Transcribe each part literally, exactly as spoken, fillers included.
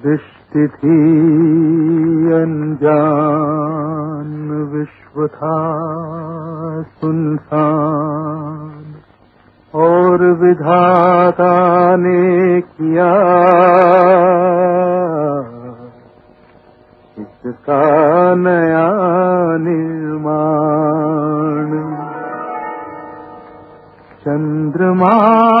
दृष्टि थी अनजान, विश्व था सुनसान, और विधाता ने किया इसका नया निर्माण। चंद्रमा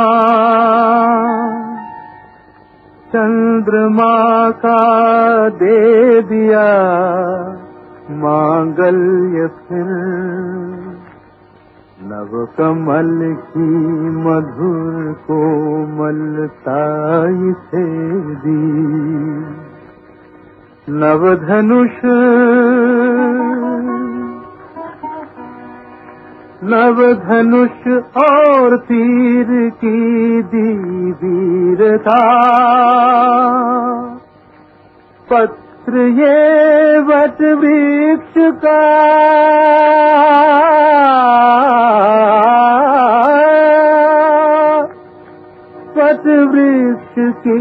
चंद्रमा का दे दिया मांगल्य फिर, नव कमल की मधुर कोमलता इसे दी। नव धनुष नव धनुष और तीर की दी वीरता, पत्र ये वट वृक्ष का वट वृक्ष की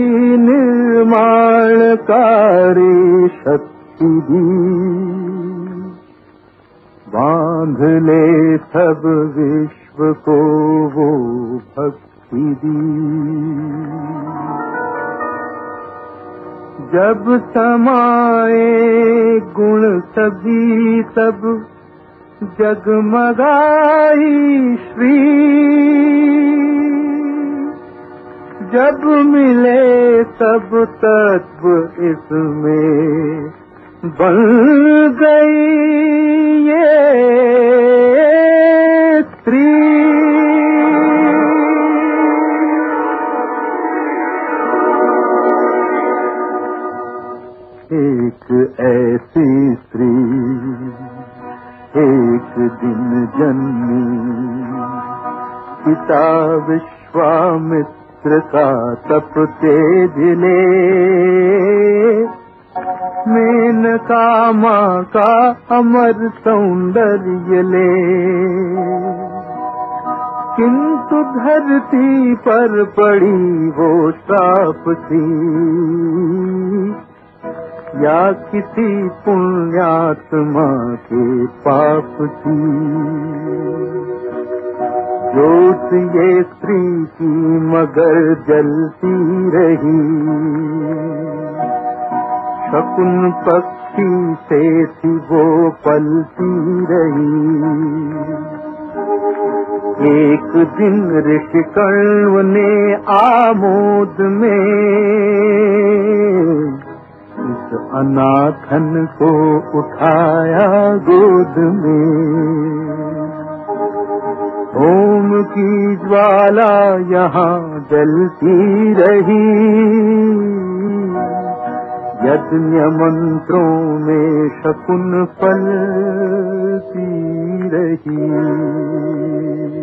निर्माणकारी शक्ति दी। बांध ले सब विश्व को वो भक्ति दी। जब समाए गुण सभी सब जगमगाई श्री, जब मिले सब तत्व इसमें बन गई ये स्त्री। एक ऐसी स्त्री एक दिन जन्मी, पिता विश्वामित्र का तप तेज ले, मेनका माँ का अमर सौंदर्य ले। किंतु धरती पर पड़ी वो श्राप सी, या किसी पुण्यात्मा के पाप की। जोत ये स्त्री की मगर जलती रही, शकुन पक्षी से थी वो पलती रही। एक दिन ऋषिकण्व ने आमोद में इस अनाथन को उठाया गोद में। ओम की ज्वाला यहाँ जलती रही, यज्ञ मंत्रों में शकुन फलती रही।